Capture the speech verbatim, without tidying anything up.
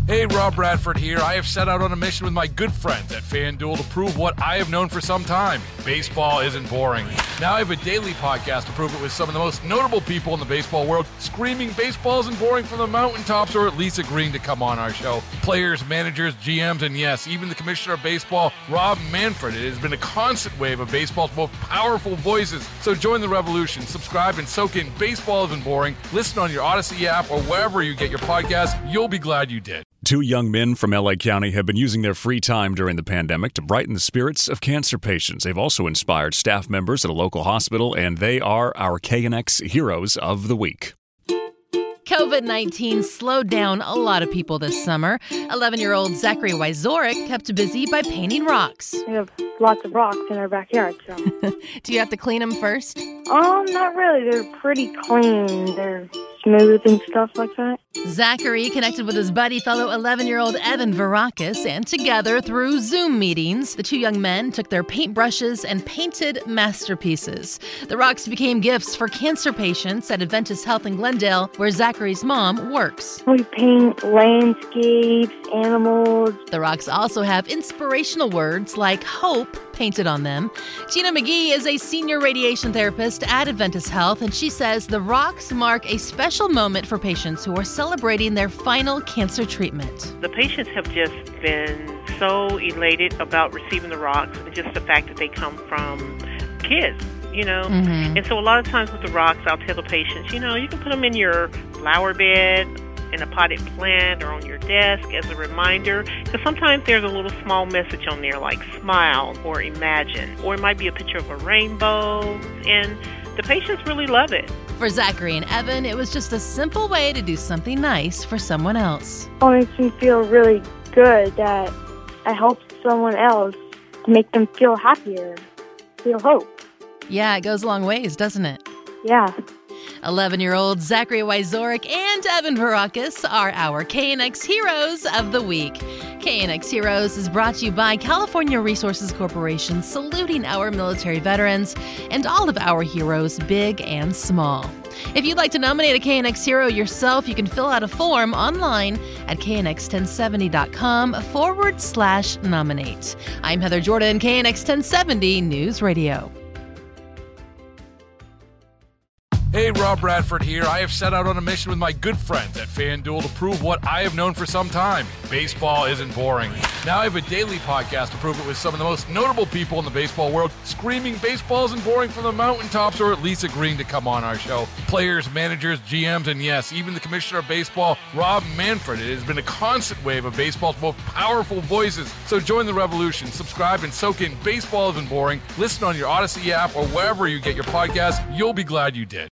Hey, Rob Bradford here. I have set out on a mission with my good friends at FanDuel to prove what I have known for some time. Baseball isn't boring. Now I have a daily podcast to prove it with some of the most notable people in the baseball world, screaming baseball isn't boring from the mountaintops, or at least agreeing to come on our show. Players, managers, G Ms, and yes, even the commissioner of baseball, Rob Manfred. It has been a constant wave of baseball's most powerful voices. So join the revolution. Subscribe and soak in Baseball Isn't Boring. Listen on your Odyssey app or wherever you get your podcasts. You'll be glad you did. Two young men from L A County have been using their free time during the pandemic to brighten the spirits of cancer patients. They've also inspired staff members at a local hospital, and they are our K N X Heroes of the Week. covid nineteen slowed down a lot of people this summer. eleven-year-old Zachary Wyzorek kept busy by painting rocks. We have lots of rocks in our backyard, so. Do you have to clean them first? Um, not really. They're pretty clean. They're smooth and stuff like that. Zachary connected with his buddy, fellow eleven-year-old Evan Varakis, and together through Zoom meetings, the two young men took their paintbrushes and painted masterpieces. The rocks became gifts for cancer patients at Adventist Health in Glendale, where Zachary's mom works. We paint landscapes, animals. The rocks also have inspirational words like hope painted on them. Gina McGee is a senior radiation therapist at Adventist Health, and she says the rocks mark a special moment for patients who are celebrating their final cancer treatment. The patients have just been so elated about receiving the rocks, and just the fact that they come from kids, you know. Mm-hmm. And so a lot of times with the rocks, I'll tell the patients, you know, you can put them in your flower bed, in a potted plant, or on your desk as a reminder, because sometimes there's a little small message on there like smile or imagine, or it might be a picture of a rainbow, and the patients really love it. For Zachary and Evan, it was just a simple way to do something nice for someone else. It makes me feel really good that I helped someone else to make them feel happier, feel hope. Yeah, it goes a long ways, doesn't it? Yeah. eleven-year-old Zachary Wyzorek and Evan Varakis are our K N X Heroes of the Week. K N X Heroes is brought to you by California Resources Corporation, saluting our military veterans and all of our heroes, big and small. If you'd like to nominate a K N X hero yourself, you can fill out a form online at K N X ten seventy dot com forward slash nominate. I'm Heather Jordan, K N X ten seventy News Radio. Hey, Rob Bradford here. I have set out on a mission with my good friends at FanDuel to prove what I have known for some time. Baseball isn't boring. Now I have a daily podcast to prove it with some of the most notable people in the baseball world, screaming baseball isn't boring from the mountaintops, or at least agreeing to come on our show. Players, managers, G Ms, and yes, even the commissioner of baseball, Rob Manfred. It has been a constant wave of baseball's most powerful voices. So join the revolution. Subscribe and soak in Baseball Isn't Boring. Listen on your Odyssey app or wherever you get your podcasts. You'll be glad you did.